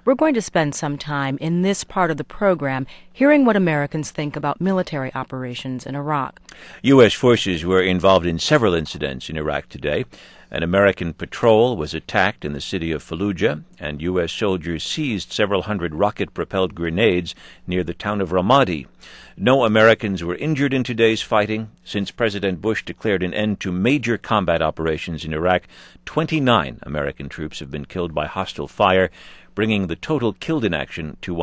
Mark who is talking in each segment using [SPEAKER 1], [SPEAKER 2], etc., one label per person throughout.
[SPEAKER 1] we're going to spend some time in this part of the program hearing what Americans think about military operations in Iraq.
[SPEAKER 2] U.S. forces were involved in several incidents in Iraq today. An American patrol was attacked in the city of Fallujah, and U.S. soldiers seized several hundred rocket-propelled grenades near the town of Ramadi. No Americans were injured in today's fighting. Since President Bush declared an end to major combat operations in Iraq, 29 American troops have been killed by hostile fire, bringing the total killed in action to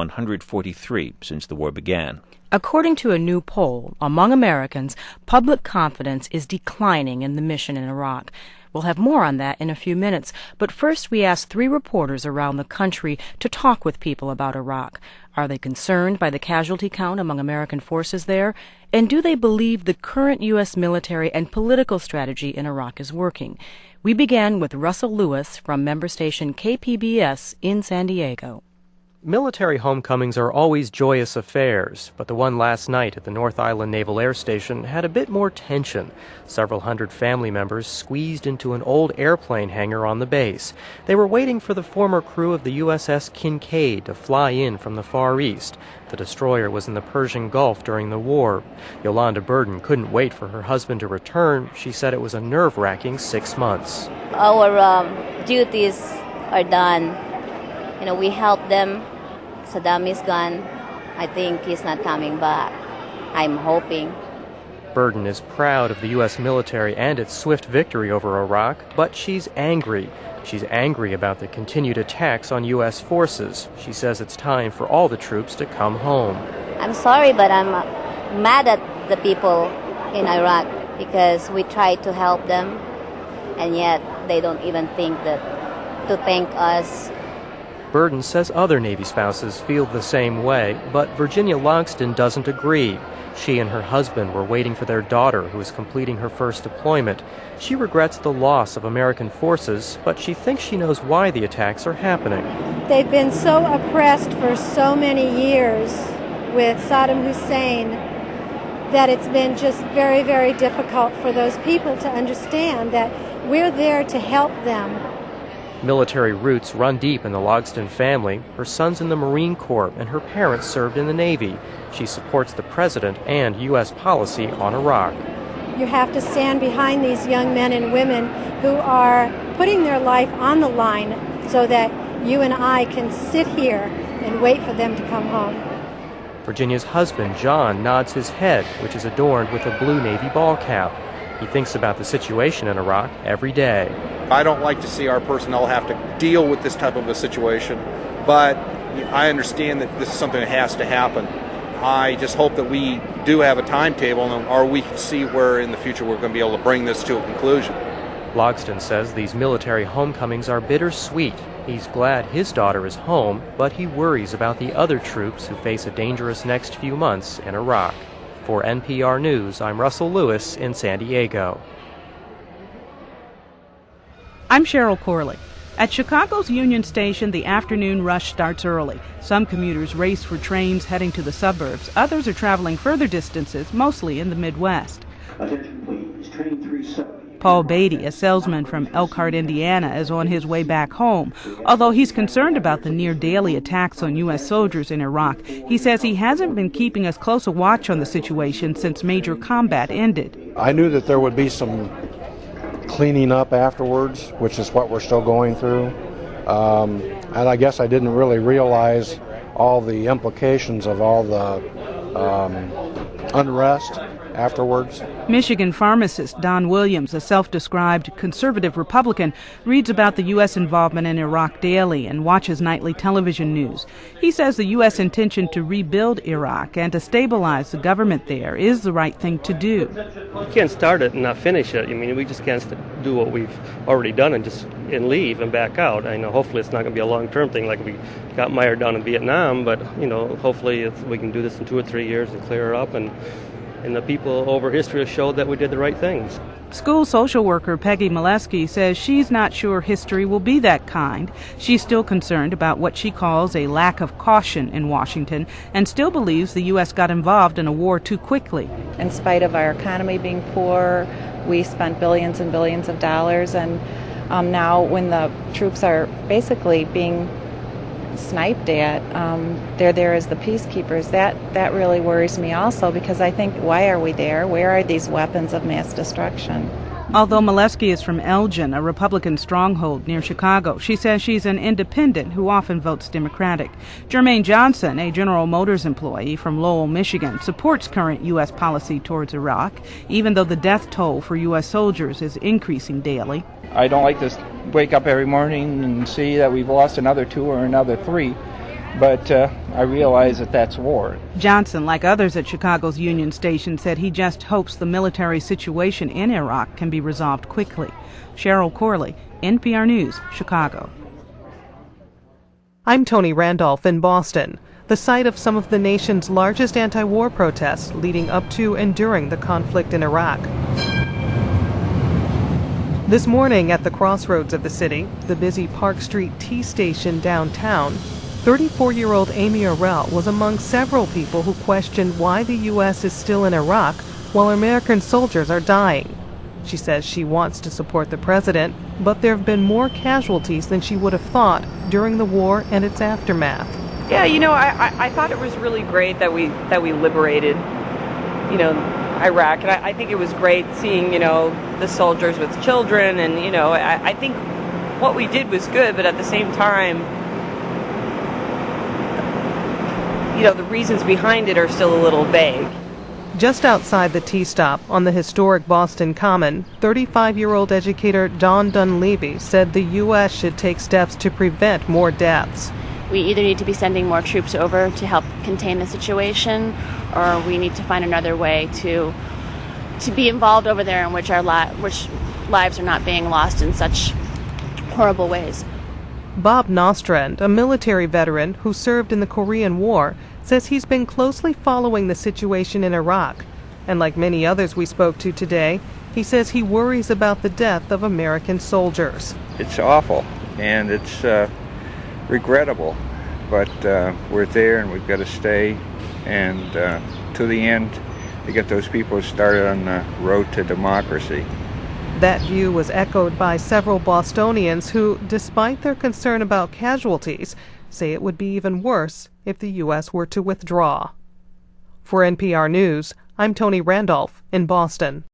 [SPEAKER 2] 143 since the war began.
[SPEAKER 1] According to a new poll, among Americans, public confidence is declining in the mission in Iraq. We'll have more on that in a few minutes, but first we asked 3 reporters around the country to talk with people about Iraq. Are they concerned by the casualty count among American forces there? And do they believe the current U.S. military and political strategy in Iraq is working? We began with Russell Lewis from member station KPBS in San Diego.
[SPEAKER 3] Military homecomings are always joyous affairs, but the one last night at the North Island Naval Air Station had a bit more tension. Several hundred family members squeezed into an old airplane hangar on the base. They were waiting for the former crew of the USS Kincaid to fly in from the Far East. The destroyer was in the Persian Gulf during the war. Yolanda Burden couldn't wait for her husband to return. She said it was a nerve-wracking 6 months.
[SPEAKER 4] Our duties are done. We helped them. Saddam is gone. I think he's not coming back. I'm hoping.
[SPEAKER 3] Burden is proud of the U.S. military and its swift victory over Iraq, but she's angry. She's angry about the continued attacks on U.S. forces. She says it's time for all the troops to come home.
[SPEAKER 4] I'm sorry, but I'm mad at the people in Iraq because we tried to help them, and yet they don't even think to thank us.
[SPEAKER 3] Burden says other Navy spouses feel the same way, but Virginia Logston doesn't agree. She and her husband were waiting for their daughter, who is completing her first deployment. She regrets the loss of American forces, but she thinks she knows why the attacks are happening.
[SPEAKER 5] They've been so oppressed for so many years with Saddam Hussein that it's been just very, very difficult for those people to understand that we're there to help them.
[SPEAKER 3] Military roots run deep in the Logston family. Her son's in the Marine Corps, and her parents served in the Navy. She supports the president and U.S. policy on Iraq.
[SPEAKER 5] You have to stand behind these young men and women who are putting their life on the line so that you and I can sit here and wait for them to come home.
[SPEAKER 3] Virginia's husband, John, nods his head, which is adorned with a blue Navy ball cap. He thinks about the situation in Iraq every day.
[SPEAKER 6] I don't like to see our personnel have to deal with this type of a situation, but I understand that this is something that has to happen. I just hope that we do have a timetable, or we can see where in the future we're going to be able to bring this to a conclusion.
[SPEAKER 3] Logston says these military homecomings are bittersweet. He's glad his daughter is home, but he worries about the other troops who face a dangerous next few months in Iraq. For NPR News, I'm Russell Lewis in San Diego.
[SPEAKER 7] I'm Cheryl Corley. At Chicago's Union Station, the afternoon rush starts early. Some commuters race for trains heading to the suburbs. Others are traveling further distances, mostly in the Midwest.
[SPEAKER 8] Attention please, train 370.
[SPEAKER 7] Paul Beatty, a salesman from Elkhart, Indiana, is on his way back home. Although he's concerned about the near-daily attacks on U.S. soldiers in Iraq, he says he hasn't been keeping as close a watch on the situation since major combat ended.
[SPEAKER 9] I knew that there would be some cleaning up afterwards, which is what we're still going through. And I guess I didn't really realize all the implications of all the unrest afterwards.
[SPEAKER 7] Michigan pharmacist Don Williams, a self-described conservative Republican, reads about the U.S. involvement in Iraq daily and watches nightly television news. He says the U.S. intention to rebuild Iraq and to stabilize the government there is the right thing to do.
[SPEAKER 10] You can't start it and not finish it. I mean, we just can't do what we've already done and leave and back out. I know hopefully it's not going to be a long-term thing like we got mired down in Vietnam, but, hopefully we can do this in 2 or 3 years and clear it up, and the people over history have showed that we did the right things.
[SPEAKER 7] School social worker Peggy Molesky says she's not sure history will be that kind. She's still concerned about what she calls a lack of caution in Washington and still believes the U.S. got involved in a war too quickly.
[SPEAKER 11] In spite of our economy being poor, we spent billions and billions of dollars, and now when the troops are basically being sniped at. They're there as the peacekeepers. That really worries me also, because I think, why are we there? Where are these weapons of mass destruction?
[SPEAKER 7] Although Molesky is from Elgin, a Republican stronghold near Chicago, she says she's an independent who often votes Democratic. Jermaine Johnson, a General Motors employee from Lowell, Michigan, supports current U.S. policy towards Iraq, even though the death toll for U.S. soldiers is increasing daily.
[SPEAKER 12] I don't like to wake up every morning and see that we've lost another 2 or another 3. But I realize that that's war.
[SPEAKER 7] Johnson, like others at Chicago's Union Station, said he just hopes the military situation in Iraq can be resolved quickly. Cheryl Corley, NPR News, Chicago.
[SPEAKER 13] I'm Tony Randolph in Boston, the site of some of the nation's largest anti-war protests leading up to and during the conflict in Iraq. This morning at the crossroads of the city, the busy Park Street T station downtown, 34-year-old Amy Arell was among several people who questioned why the U.S. is still in Iraq while American soldiers are dying. She says she wants to support the president, but there have been more casualties than she would have thought during the war and its aftermath.
[SPEAKER 14] Yeah, I thought it was really great that we liberated, Iraq, and I think it was great seeing, the soldiers with children, and, I think what we did was good, but at the same time, the reasons behind it are still a little vague.
[SPEAKER 13] Just outside the T-stop on the historic Boston Common, 35-year-old educator Dawn Dunleavy said the U.S. should take steps to prevent more deaths.
[SPEAKER 15] We either need to be sending more troops over to help contain the situation, or we need to find another way to be involved over there in which which lives are not being lost in such horrible ways.
[SPEAKER 13] Bob Nostrand, a military veteran who served in the Korean War, says he's been closely following the situation in Iraq. And like many others we spoke to today, he says he worries about the death of American soldiers.
[SPEAKER 16] It's awful, and it's regrettable, but we're there and we've got to stay, and to the end to get those people started on the road to democracy.
[SPEAKER 13] That view was echoed by several Bostonians who, despite their concern about casualties, say it would be even worse if the U.S. were to withdraw. For NPR News, I'm Tony Randolph in Boston.